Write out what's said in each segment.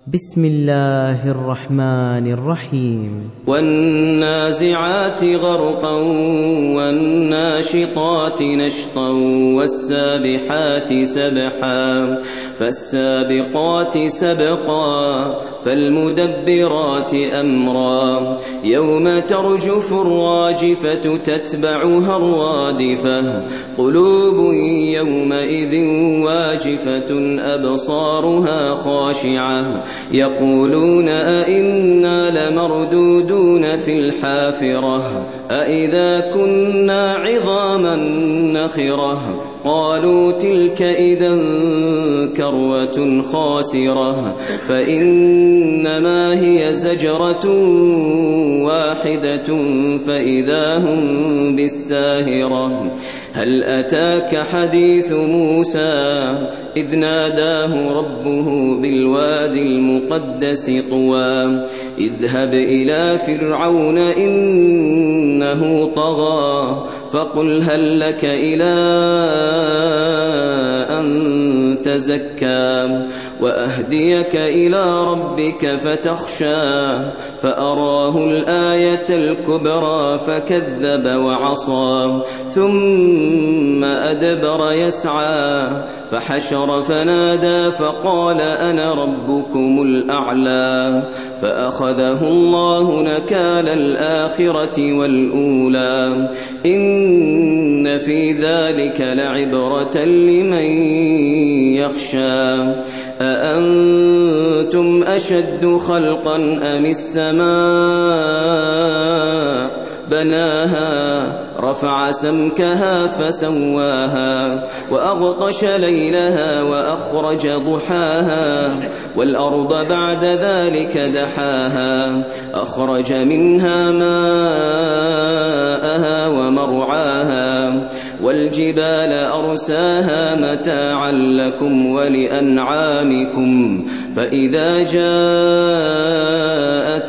بسم الله الرحمن الرحيم والنازعات غرقا والناشطات نشطا والسابحات سبحا فالسابقات سبقا فالمدبرات أمرا يوم ترجف الراجفة تتبعها الرادفة قلوب يومئذ واجفة أبصارها خاشعة يقولون أئنا لمردودون في الحافرة أئذا كنا عظاما نخرة قالوا تلك إذا كروة خاسرة فإنما هي زجرة واحدة فإذا هم بالساهرة هل أتاك حديث موسى إذ ناداه ربه بالوادي المقدس طوى اذهب إلى فرعون إنه طغى فقل هل لك إلى أن تزكى وأهديك إلى ربك فتخشى فأراه الآية الكبرى فكذب وعصى ثم أدبر يسعى فحشر فنادى فقال أنا ربكم الأعلى فأخذه الله نكال الآخرة والأولى إن في ذلك لعبرة لمن يخشى أأنتم أشد خلقا أم السماء بناها رفع سمكها فسواها وأغطش ليلها وأخرج ضحاها والأرض بعد ذلك دحاها أخرج منها ماءها ومرعاها والجبال أرساها متاعا لكم ولأنعامكم فإذا جاءت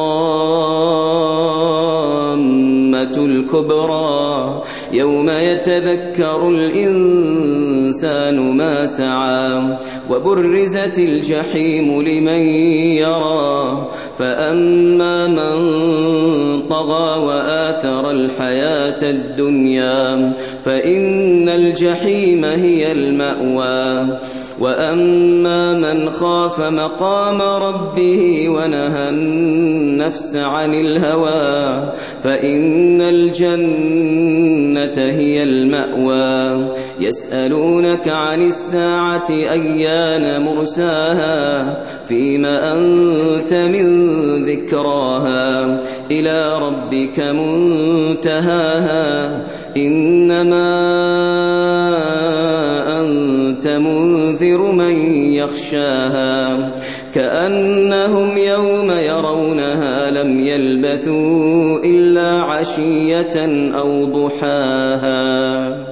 الطامة الكبرى يوم يتذكر الإنسان ما سعى وبرزت الجحيم لمن يرى فأما من طغى وآثر الحياة الدنيا فإن الجحيم هي المأوى وأما من خاف مقام ربه ونهى النفس عن الهوى فإن الجنة هي المأوى يسألونك عن الساعة أيان مرساها فيما أنت من ذكراها إلى ربك منتهاها إنما أنت منذر من يخشاها كأنهم يوم يرونها لم يلبثوا إلا عشية أو ضحاها.